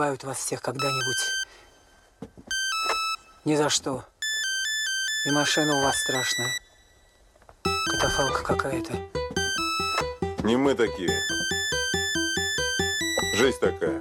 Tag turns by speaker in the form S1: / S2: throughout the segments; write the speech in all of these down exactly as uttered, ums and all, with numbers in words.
S1: убивают вас всех когда-нибудь. Ни за что. И машина у вас страшная. Катафалка какая-то.
S2: Не мы такие. Жизнь такая.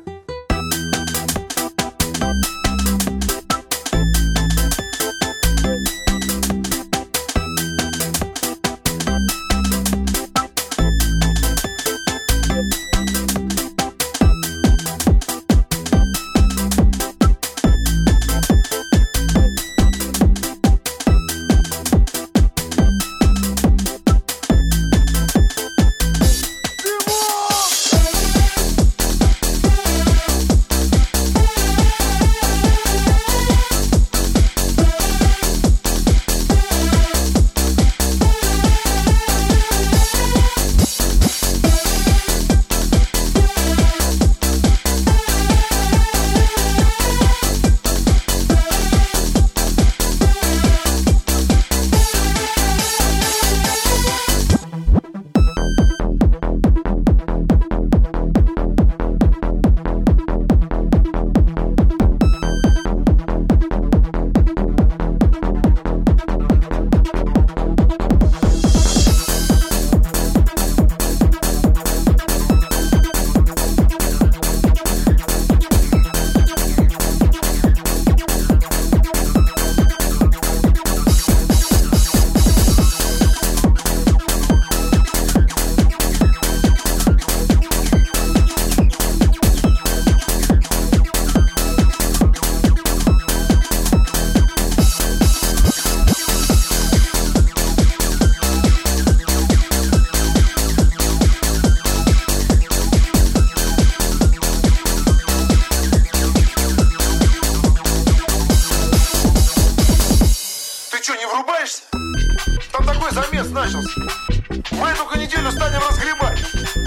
S3: Врубаешься? Там такой замес начался. Мы только неделю станем разгребать.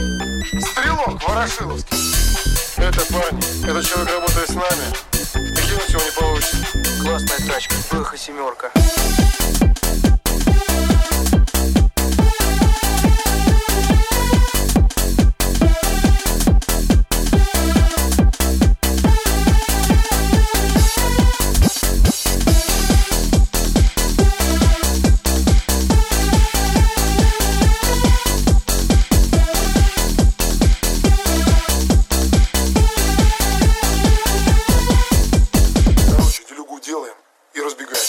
S3: Стрелок Ворошиловский. Это парни. Этот человек работает с нами. И кинуть его не получится.
S4: Классная тачка. Бэха семерка.
S3: Делаем и разбегаемся.